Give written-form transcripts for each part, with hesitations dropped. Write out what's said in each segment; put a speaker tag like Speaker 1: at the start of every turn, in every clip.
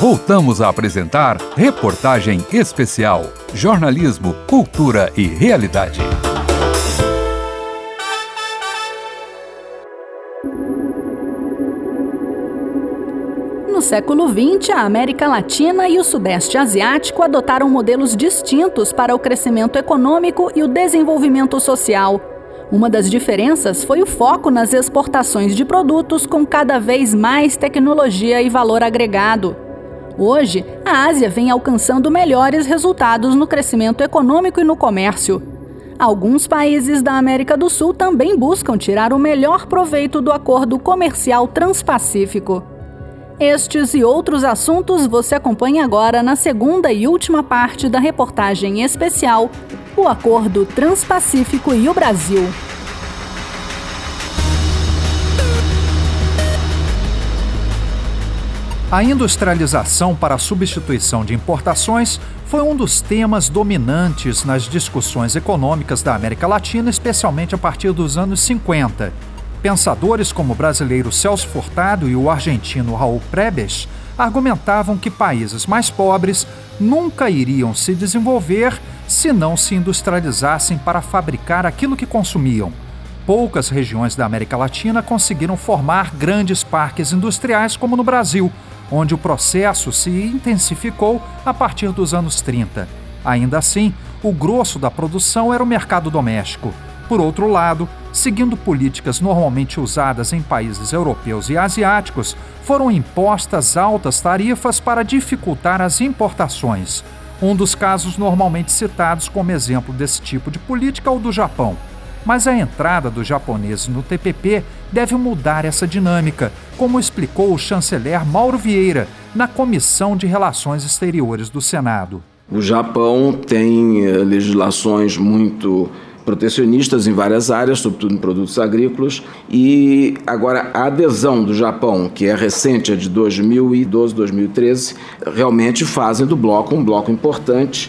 Speaker 1: Voltamos a apresentar Reportagem Especial. Jornalismo, cultura e realidade.
Speaker 2: No século XX, a América Latina e o Sudeste Asiático adotaram modelos distintos para o crescimento econômico e o desenvolvimento social. Uma das diferenças foi o foco nas exportações de produtos com cada vez mais tecnologia e valor agregado. Hoje, a Ásia vem alcançando melhores resultados no crescimento econômico e no comércio. Alguns países da América do Sul também buscam tirar o melhor proveito do Acordo Comercial Transpacífico. Estes e outros assuntos você acompanha agora na segunda e última parte da reportagem especial O Acordo Transpacífico e o Brasil.
Speaker 3: A industrialização para a substituição de importações foi um dos temas dominantes nas discussões econômicas da América Latina, especialmente a partir dos anos 50. Pensadores como o brasileiro Celso Furtado e o argentino Raul Prebisch argumentavam que países mais pobres nunca iriam se desenvolver se não se industrializassem para fabricar aquilo que consumiam. Poucas regiões da América Latina conseguiram formar grandes parques industriais como no Brasil, onde o processo se intensificou a partir dos anos 30. Ainda assim, o grosso da produção era o mercado doméstico. Por outro lado, seguindo políticas normalmente usadas em países europeus e asiáticos, foram impostas altas tarifas para dificultar as importações. Um dos casos normalmente citados como exemplo desse tipo de política é o do Japão. Mas a entrada dos japoneses no TPP deve mudar essa dinâmica, como explicou o chanceler Mauro Vieira, na Comissão de Relações Exteriores do Senado.
Speaker 4: O Japão tem legislações muito protecionistas em várias áreas, sobretudo em produtos agrícolas, e agora a adesão do Japão, que é recente, é de 2012, 2013, realmente fazem do bloco um bloco importante.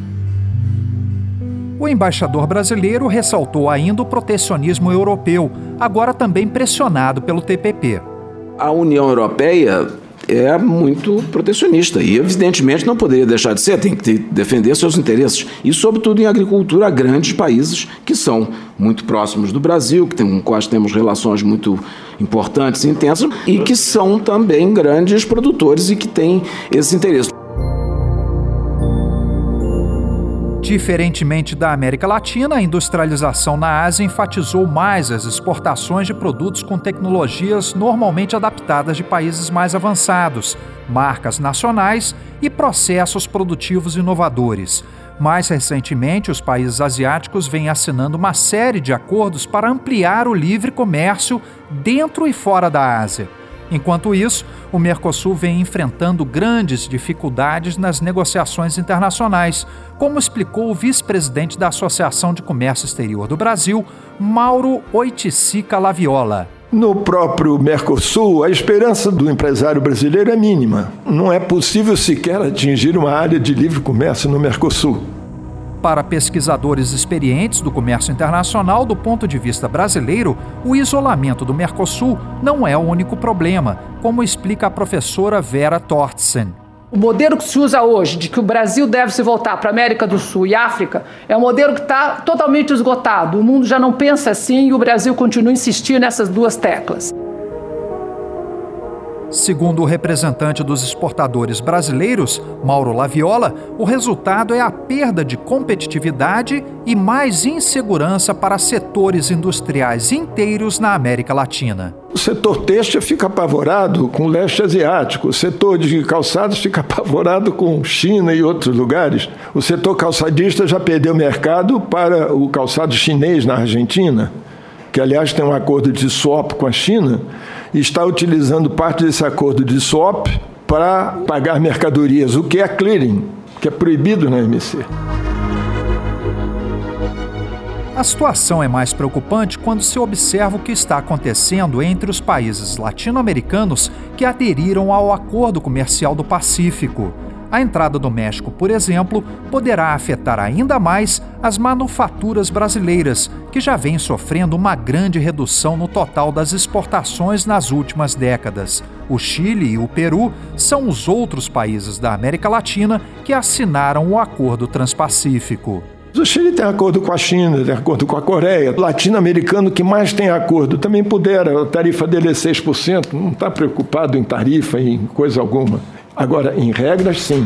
Speaker 3: O embaixador brasileiro ressaltou ainda o protecionismo europeu, agora também pressionado pelo TPP.
Speaker 4: A União Europeia é muito protecionista e, evidentemente, não poderia deixar de ser, tem que defender seus interesses. E, sobretudo, em agricultura, há grandes países que são muito próximos do Brasil, com quais temos relações muito importantes e intensas, e que são também grandes produtores e que têm esse interesse.
Speaker 3: Diferentemente da América Latina, a industrialização na Ásia enfatizou mais as exportações de produtos com tecnologias normalmente adaptadas de países mais avançados, marcas nacionais e processos produtivos inovadores. Mais recentemente, os países asiáticos vêm assinando uma série de acordos para ampliar o livre comércio dentro e fora da Ásia. Enquanto isso, o Mercosul vem enfrentando grandes dificuldades nas negociações internacionais, como explicou o vice-presidente da Associação de Comércio Exterior do Brasil, Mauro Oiticica Laviola.
Speaker 5: No próprio Mercosul, a esperança do empresário brasileiro é mínima. Não é possível sequer atingir uma área de livre comércio no Mercosul.
Speaker 3: Para pesquisadores experientes do comércio internacional, do ponto de vista brasileiro, o isolamento do Mercosul não é o único problema, como explica a professora Vera Tortsen.
Speaker 6: O modelo que se usa hoje, de que o Brasil deve se voltar para a América do Sul e África, é um modelo que está totalmente esgotado. O mundo já não pensa assim e o Brasil continua a insistir nessas duas teclas.
Speaker 3: Segundo o representante dos exportadores brasileiros, Mauro Laviola, o resultado é a perda de competitividade e mais insegurança para setores industriais inteiros na América Latina.
Speaker 5: O setor têxtil fica apavorado com o leste asiático, o setor de calçados fica apavorado com China e outros lugares. O setor calçadista já perdeu mercado para o calçado chinês na Argentina, que aliás tem um acordo de swap com a China, e está utilizando parte desse acordo de swap para pagar mercadorias, o que é clearing, que é proibido na OMC.
Speaker 3: A situação é mais preocupante quando se observa o que está acontecendo entre os países latino-americanos que aderiram ao Acordo Comercial do Pacífico. A entrada do México, por exemplo, poderá afetar ainda mais as manufaturas brasileiras, que já vêm sofrendo uma grande redução no total das exportações nas últimas décadas. O Chile e o Peru são os outros países da América Latina que assinaram o Acordo Transpacífico.
Speaker 5: O Chile tem acordo com a China, tem acordo com a Coreia. O latino-americano que mais tem acordo também pudera. A tarifa dele é 6%, não está preocupado em tarifa, em coisa alguma. Agora, em regras, sim.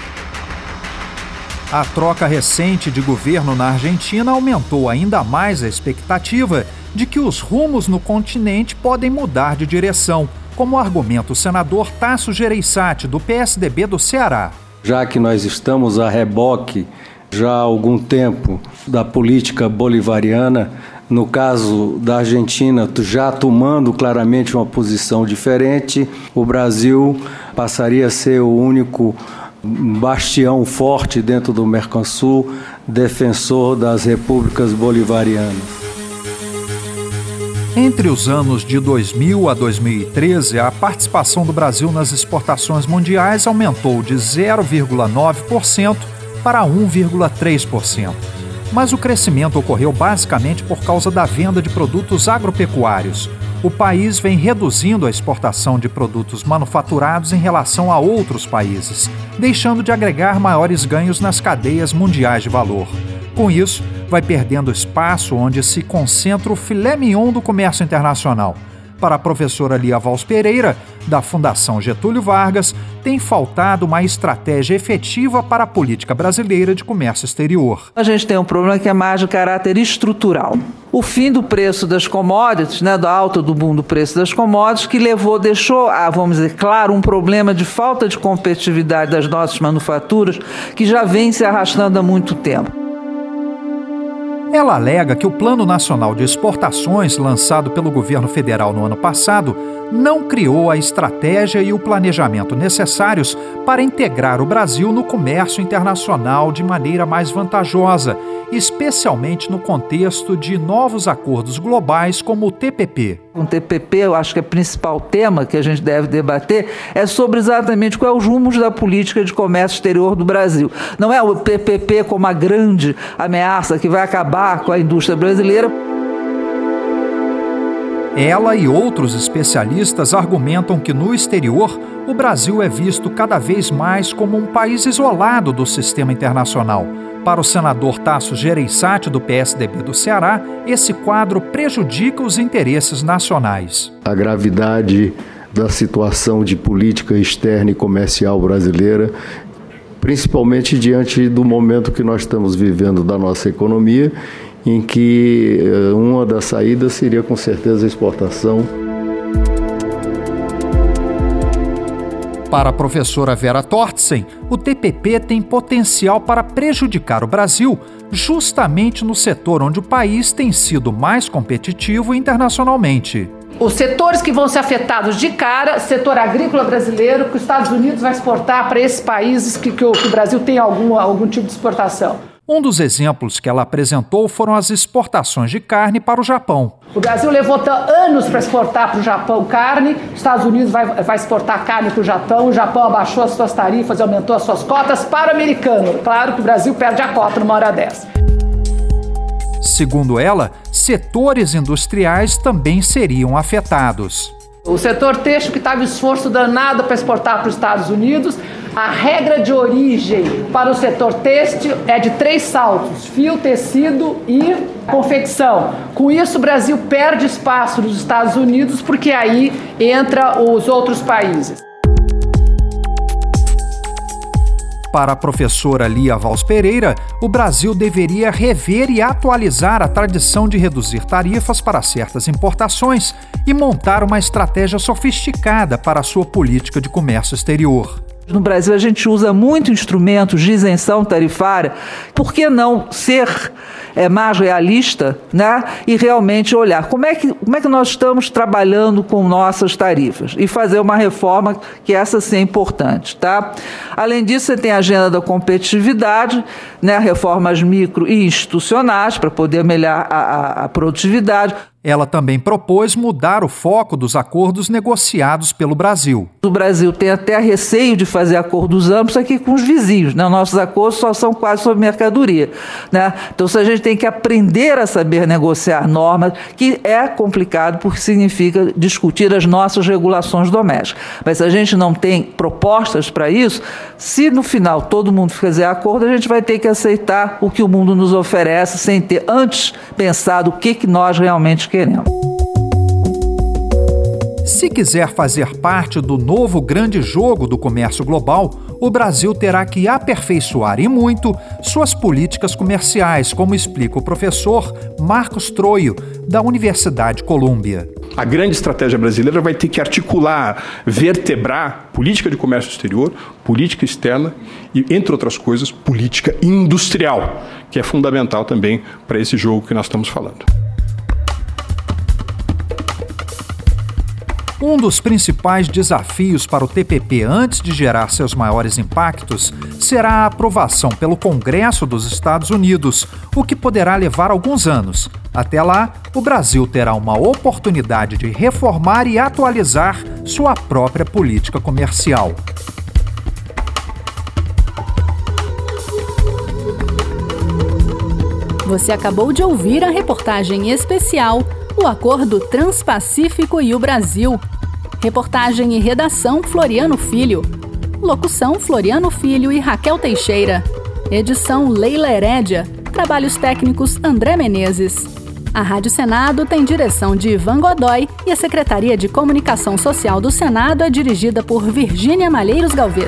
Speaker 3: A troca recente de governo na Argentina aumentou ainda mais a expectativa de que os rumos no continente podem mudar de direção, como argumenta o senador Tasso Gereissati, do PSDB do Ceará.
Speaker 7: Já que nós estamos a reboque já há algum tempo da política bolivariana, no caso da Argentina já tomando claramente uma posição diferente, o Brasil passaria a ser o único bastião forte dentro do Mercosul, defensor das repúblicas bolivarianas.
Speaker 3: Entre os anos de 2000 a 2013, a participação do Brasil nas exportações mundiais aumentou de 0,9% para 1,3%. Mas o crescimento ocorreu basicamente por causa da venda de produtos agropecuários. O país vem reduzindo a exportação de produtos manufaturados em relação a outros países, deixando de agregar maiores ganhos nas cadeias mundiais de valor. Com isso, vai perdendo espaço onde se concentra o filé mignon do comércio internacional. Para a professora Lia Valls Pereira, da Fundação Getúlio Vargas, tem faltado uma estratégia efetiva para a política brasileira de comércio exterior.
Speaker 8: A gente tem um problema que é mais de caráter estrutural. O fim do preço das commodities, da alta do boom do preço das commodities, que deixou, vamos dizer, claro, um problema de falta de competitividade das nossas manufaturas, que já vem se arrastando há muito tempo.
Speaker 3: Ela alega que o Plano Nacional de Exportações, lançado pelo governo federal no ano passado, não criou a estratégia e o planejamento necessários para integrar o Brasil no comércio internacional de maneira mais vantajosa, especialmente no contexto de novos acordos globais como o TPP.
Speaker 8: O TPP, eu acho que é o principal tema que a gente deve debater é sobre exatamente quais os rumos da política de comércio exterior do Brasil. Não é o TPP como a grande ameaça que vai acabar com a indústria brasileira.
Speaker 3: Ela e outros especialistas argumentam que no exterior, o Brasil é visto cada vez mais como um país isolado do sistema internacional. Para o senador Tasso Gereissati, do PSDB do Ceará, esse quadro prejudica os interesses nacionais.
Speaker 9: A gravidade da situação de política externa e comercial brasileira, principalmente diante do momento que nós estamos vivendo da nossa economia, em que uma das saídas seria com certeza a exportação.
Speaker 3: Para a professora Vera Tortsen, o TPP tem potencial para prejudicar o Brasil justamente no setor onde o país tem sido mais competitivo internacionalmente.
Speaker 6: Os setores que vão ser afetados de cara, setor agrícola brasileiro, que os Estados Unidos vai exportar para esses países que o Brasil tem algum tipo de exportação.
Speaker 3: Um dos exemplos que ela apresentou foram as exportações de carne para o Japão.
Speaker 6: O Brasil levou anos para exportar para o Japão carne, os Estados Unidos vai exportar carne para o Japão abaixou as suas tarifas e aumentou as suas cotas para o americano. Claro que o Brasil perde a cota numa hora dessa.
Speaker 3: Segundo ela, setores industriais também seriam afetados.
Speaker 6: O setor têxtil, que estava em esforço danado para exportar para os Estados Unidos, a regra de origem para o setor têxtil é de 3 saltos: fio, tecido e confecção. Com isso, o Brasil perde espaço nos Estados Unidos, porque aí entra os outros países.
Speaker 3: Para a professora Lia Valls Pereira, o Brasil deveria rever e atualizar a tradição de reduzir tarifas para certas importações e montar uma estratégia sofisticada para a sua política de comércio exterior.
Speaker 8: No Brasil a gente usa muito instrumentos de isenção tarifária. Por que não ser mais realista, e realmente olhar como é que nós estamos trabalhando com nossas tarifas e fazer uma reforma que essa sim é importante, tá? Além disso, você tem a agenda da competitividade, reformas micro e institucionais para poder melhorar a produtividade.
Speaker 3: Ela também propôs mudar o foco dos acordos negociados pelo Brasil.
Speaker 8: O Brasil tem até receio de fazer acordos amplos aqui com os vizinhos, né? Nossos acordos só são quase sobre mercadoria, né? Então, a gente tem que aprender a saber negociar normas, que é complicado porque significa discutir as nossas regulações domésticas. Mas se a gente não tem propostas para isso, se no final todo mundo fizer acordo, a gente vai ter que aceitar o que o mundo nos oferece sem ter antes pensado o que nós realmente queremos.
Speaker 3: Se quiser fazer parte do novo grande jogo do comércio global, o Brasil terá que aperfeiçoar e muito suas políticas comerciais, como explica o professor Marcos Troio, da Universidade Columbia.
Speaker 10: A grande estratégia brasileira vai ter que articular, vertebrar política de comércio exterior, política externa e, entre outras coisas, política industrial, que é fundamental também para esse jogo que nós estamos falando.
Speaker 3: Um dos principais desafios para o TPP antes de gerar seus maiores impactos será a aprovação pelo Congresso dos Estados Unidos, o que poderá levar alguns anos. Até lá, o Brasil terá uma oportunidade de reformar e atualizar sua própria política comercial.
Speaker 2: Você acabou de ouvir a reportagem especial O Acordo Transpacífico e o Brasil. Reportagem e redação Floriano Filho. Locução Floriano Filho e Raquel Teixeira. Edição Leila Herédia. Trabalhos técnicos André Menezes. A Rádio Senado tem direção de Ivan Godoy e a Secretaria de Comunicação Social do Senado é dirigida por Virgínia Malheiros Galvez.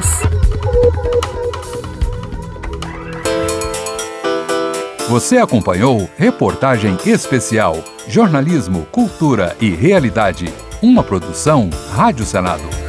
Speaker 1: Você acompanhou Reportagem Especial, Jornalismo, Cultura e Realidade. Uma produção Rádio Senado.